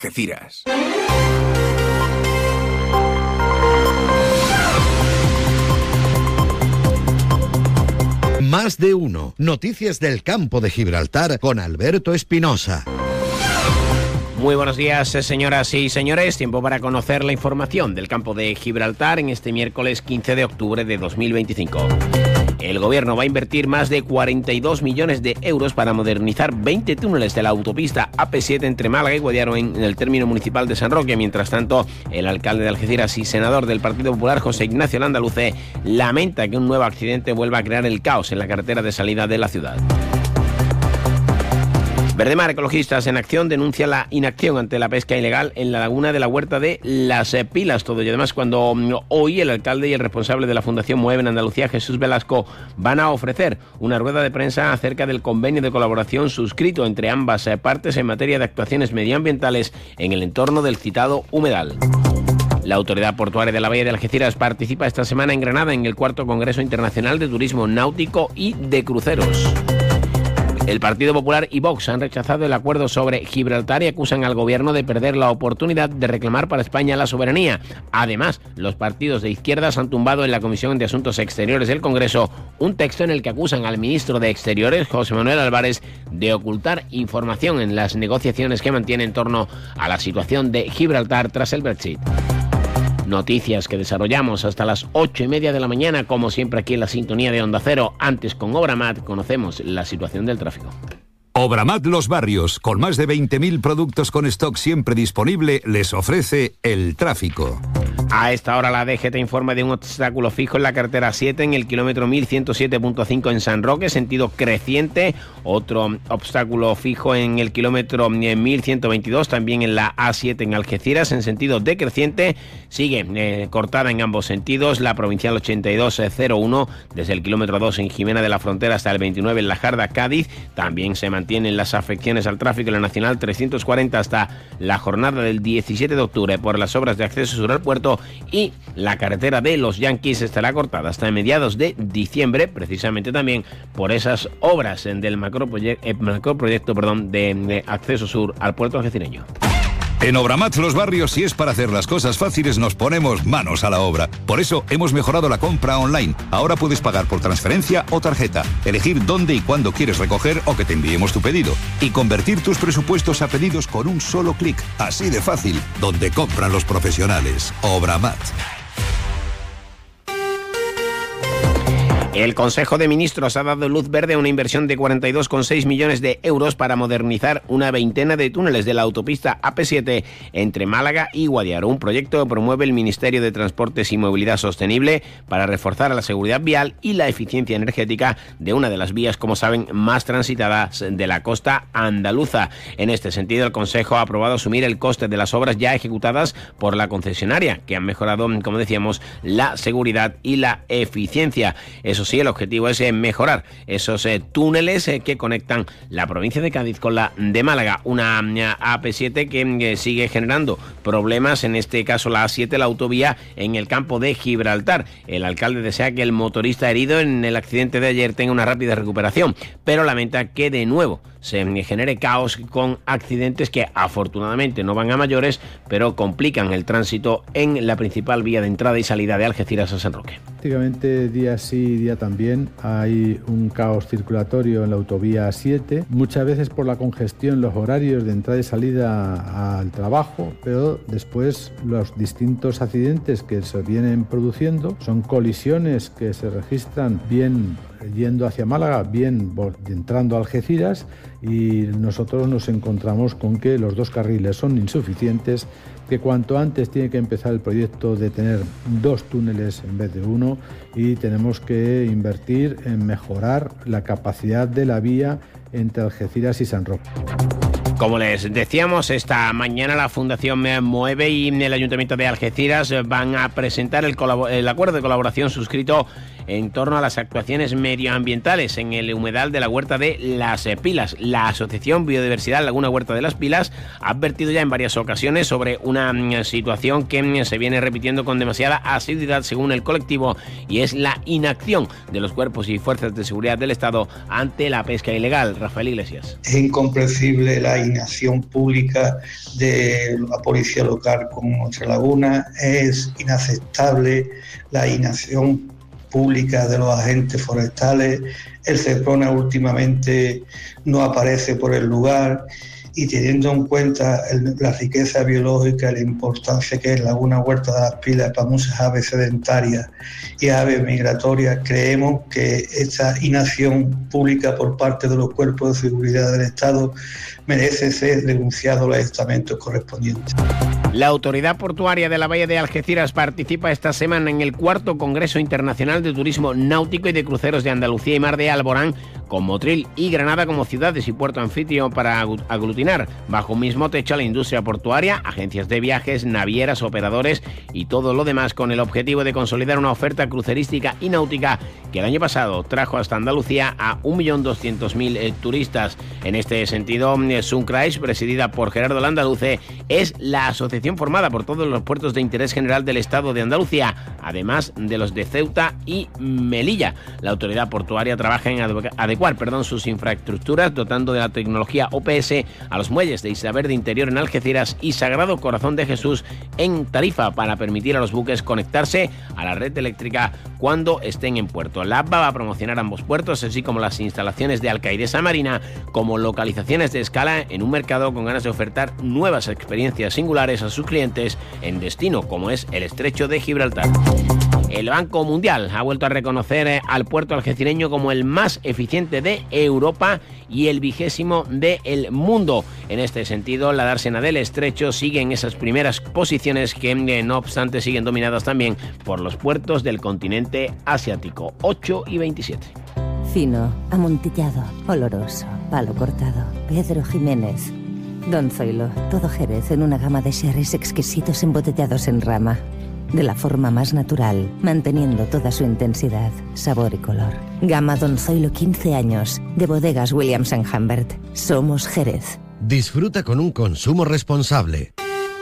Algeciras. Más de uno. Noticias del campo de Gibraltar con Alberto Espinosa. Muy buenos días, señoras y señores. Tiempo para conocer la información del campo de Gibraltar en este miércoles 15 de octubre de 2025. El Gobierno va a invertir más de 42 millones de euros para modernizar 20 túneles de la autopista AP7 entre Málaga y Guadiaro en el término municipal de San Roque. Mientras tanto, el alcalde de Algeciras y senador del Partido Popular, José Ignacio Landaluce, lamenta que un nuevo accidente vuelva a crear el caos en la carretera de salida de la ciudad. Verdemar Ecologistas en Acción denuncia la inacción ante la pesca ilegal en la laguna de la Huerta de Las Pilas. Todo y además cuando hoy el alcalde y el responsable de la Fundación Mueve en Andalucía, Jesús Velasco, van a ofrecer una rueda de prensa acerca del convenio de colaboración suscrito entre ambas partes en materia de actuaciones medioambientales en el entorno del citado humedal. La Autoridad Portuaria de la Bahía de Algeciras participa esta semana en Granada en el 4º Congreso Internacional de Turismo Náutico y de Cruceros. El Partido Popular y Vox han rechazado el acuerdo sobre Gibraltar y acusan al Gobierno de perder la oportunidad de reclamar para España la soberanía. Además, los partidos de izquierdas han tumbado en la Comisión de Asuntos Exteriores del Congreso un texto en el que acusan al ministro de Exteriores, José Manuel Álvarez, de ocultar información en las negociaciones que mantiene en torno a la situación de Gibraltar tras el Brexit. Noticias que desarrollamos hasta las 8:30 de la mañana, como siempre aquí en la sintonía de Onda Cero. Antes, con Obramat, conocemos la situación del tráfico. Obramat Los Barrios, con más de 20.000 productos con stock siempre disponible, les ofrece el tráfico. A esta hora la DGT informa de un obstáculo fijo en la carretera 7 en el kilómetro 1107.5 en San Roque, sentido creciente. Otro obstáculo fijo en el kilómetro 1122, también en la A7 en Algeciras, en sentido decreciente. Sigue cortada en ambos sentidos la provincial 8201 desde el kilómetro 2 en Jimena de la Frontera hasta el 29 en La Jarda, Cádiz. También se mantienen las afecciones al tráfico en la Nacional 340 hasta la jornada del 17 de octubre por las obras de acceso sur al puerto, y la carretera de los Yankees estará cortada hasta mediados de diciembre, precisamente también por esas obras del macroproyecto de acceso sur al puerto algecireño. En Obramat Los Barrios, si es para hacer las cosas fáciles, nos ponemos manos a la obra. Por eso hemos mejorado la compra online. Ahora puedes pagar por transferencia o tarjeta, elegir dónde y cuándo quieres recoger o que te enviemos tu pedido y convertir tus presupuestos a pedidos con un solo clic. Así de fácil, donde compran los profesionales. Obramat. El Consejo de Ministros ha dado luz verde a una inversión de 42,6 millones de euros para modernizar una veintena de túneles de la autopista AP7 entre Málaga y Guadiaro, un proyecto que promueve el Ministerio de Transportes y Movilidad Sostenible para reforzar la seguridad vial y la eficiencia energética de una de las vías, como saben, más transitadas de la costa andaluza. En este sentido, el Consejo ha aprobado asumir el coste de las obras ya ejecutadas por la concesionaria, que han mejorado, como decíamos, la seguridad y la eficiencia. Eso sí, el objetivo es mejorar esos túneles que conectan la provincia de Cádiz con la de Málaga. Una AP7 que sigue generando problemas, en este caso la A7, la autovía en el campo de Gibraltar. El alcalde desea que el motorista herido en el accidente de ayer tenga una rápida recuperación, pero lamenta que de nuevo se genere caos con accidentes que afortunadamente no van a mayores, pero complican el tránsito en la principal vía de entrada y salida de Algeciras a San Roque. Prácticamente día sí, día también hay un caos circulatorio en la autovía 7, muchas veces por la congestión, los horarios de entrada y salida al trabajo, pero después los distintos accidentes que se vienen produciendo son colisiones que se registran bien yendo hacia Málaga, bien entrando a Algeciras, y nosotros nos encontramos con que los dos carriles son insuficientes, que cuanto antes tiene que empezar el proyecto de tener dos túneles en vez de uno, y tenemos que invertir en mejorar la capacidad de la vía entre Algeciras y San Roque. Como les decíamos, esta mañana la Fundación Mueve y el Ayuntamiento de Algeciras van a presentar el acuerdo de colaboración suscrito en torno a las actuaciones medioambientales en el humedal de la Huerta de Las Pilas. La Asociación Biodiversidad Laguna Huerta de Las Pilas ha advertido ya en varias ocasiones sobre una situación que se viene repitiendo con demasiada asiduidad según el colectivo, y es la inacción de los cuerpos y fuerzas de seguridad del Estado ante la pesca ilegal. Rafael Iglesias. Es incomprensible la inacción pública de la policía local con nuestra laguna, es inaceptable la inacción pública de los agentes forestales. El Seprona últimamente no aparece por el lugar, y teniendo en cuenta la riqueza biológica y la importancia que es Laguna Huerta de Las Pilas para muchas aves sedentarias y aves migratorias, creemos que esta inacción pública por parte de los cuerpos de seguridad del Estado merece ser denunciado a los estamentos correspondientes. La Autoridad Portuaria de la Bahía de Algeciras participa esta semana en el 4º Congreso Internacional de Turismo Náutico y de Cruceros de Andalucía y Mar de Alborán, con Motril y Granada como ciudades y puerto anfitrión para aglutinar bajo un mismo techo a la industria portuaria, agencias de viajes, navieras, operadores y todo lo demás, con el objetivo de consolidar una oferta crucerística y náutica que el año pasado trajo hasta Andalucía a 1.200.000 turistas. En este sentido, Suncraes, presidida por Gerardo Landaluce, es la asociación formada por todos los puertos de interés general del Estado de Andalucía, además de los de Ceuta y Melilla. La autoridad portuaria trabaja en adecuar sus infraestructuras, dotando de la tecnología OPS a los muelles de Isla Verde Interior en Algeciras y Sagrado Corazón de Jesús en Tarifa, para permitir a los buques conectarse a la red eléctrica cuando estén en puerto. La APA va a promocionar ambos puertos, así como las instalaciones de Alcaidesa Marina, como localizaciones de escala en un mercado con ganas de ofertar nuevas experiencias singulares a sus clientes en destino como es el Estrecho de Gibraltar. El Banco Mundial ha vuelto a reconocer al puerto algecireño como el más eficiente de Europa y el 20º del mundo. En este sentido, la dársena del Estrecho sigue en esas primeras posiciones que, no obstante, siguen dominadas también por los puertos del continente asiático. 8:27. Fino, amontillado, oloroso, palo cortado. Pedro Jiménez. Don Zoilo, todo Jerez en una gama de sherries exquisitos embotellados en rama. De la forma más natural, manteniendo toda su intensidad, sabor y color. Gama Don Zoilo 15 años, de Bodegas Williams & Humbert. Somos Jerez. Disfruta con un consumo responsable.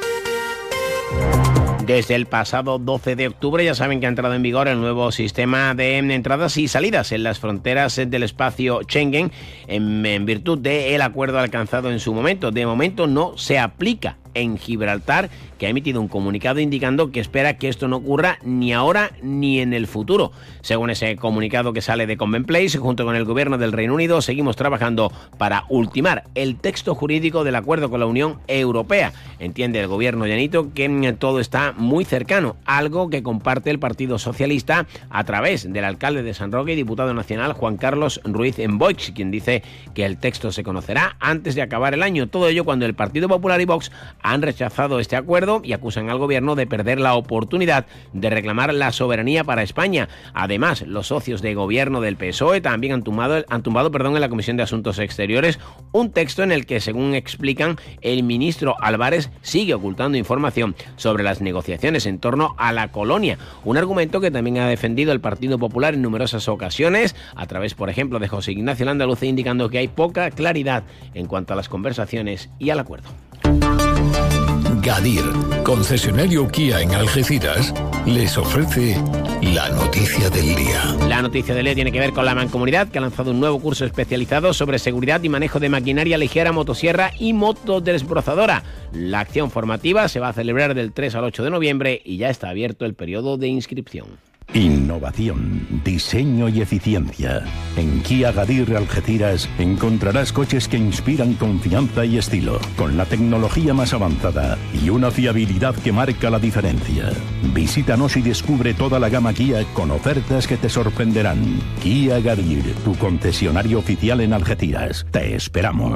Desde el pasado 12 de octubre ya saben que ha entrado en vigor el nuevo sistema de entradas y salidas en las fronteras del espacio Schengen en virtud del acuerdo alcanzado en su momento. De momento no se aplica en Gibraltar, que ha emitido un comunicado indicando que espera que esto no ocurra ni ahora ni en el futuro. Según ese comunicado que sale de Convent Place, junto con el gobierno del Reino Unido, seguimos trabajando para ultimar el texto jurídico del acuerdo con la Unión Europea. Entiende el gobierno llanito que todo está muy cercano, algo que comparte el Partido Socialista a través del alcalde de San Roque y diputado nacional Juan Carlos Ruiz en Vox, quien dice que el texto se conocerá antes de acabar el año. Todo ello cuando el Partido Popular y Vox han rechazado este acuerdo y acusan al gobierno de perder la oportunidad de reclamar la soberanía para España. Además, los socios de gobierno del PSOE también han tumbado en la Comisión de Asuntos Exteriores un texto en el que, según explican, el ministro Álvarez sigue ocultando información sobre las negociaciones en torno a la colonia. Un argumento que también ha defendido el Partido Popular en numerosas ocasiones, a través, por ejemplo, de José Ignacio Landaluce, indicando que hay poca claridad en cuanto a las conversaciones y al acuerdo. Gadir, concesionario Kia en Algeciras, les ofrece la noticia del día. La noticia del día tiene que ver con la Mancomunidad, que ha lanzado un nuevo curso especializado sobre seguridad y manejo de maquinaria ligera, motosierra y motodesbrozadora. La acción formativa se va a celebrar del 3 al 8 de noviembre y ya está abierto el periodo de inscripción. Innovación, diseño y eficiencia. En Kia Gadir Algeciras encontrarás coches que inspiran confianza y estilo, con la tecnología más avanzada y una fiabilidad que marca la diferencia. Visítanos y descubre toda la gama Kia con ofertas que te sorprenderán. Kia Gadir, tu concesionario oficial en Algeciras. Te esperamos.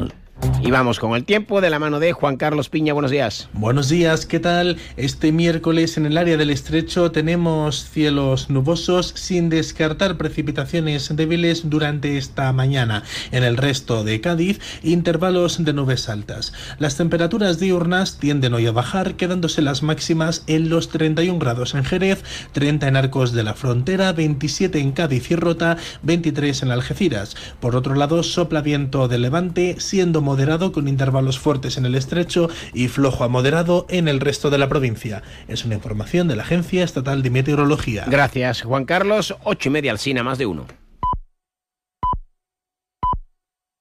Y vamos con el tiempo de la mano de Juan Carlos Piña. Buenos días. Buenos días, ¿qué tal? Este miércoles en el área del Estrecho tenemos cielos nubosos sin descartar precipitaciones débiles durante esta mañana. En el resto de Cádiz, intervalos de nubes altas. Las temperaturas diurnas tienden hoy a bajar, quedándose las máximas en los 31 grados en Jerez, 30 en Arcos de la Frontera, 27 en Cádiz y Rota, 23 en Algeciras. Por otro lado, sopla viento de levante, siendo moderado con intervalos fuertes en el Estrecho y flojo a moderado en el resto de la provincia. Es una información de la Agencia Estatal de Meteorología. Gracias, Juan Carlos. 8:30 Alsina, más de uno.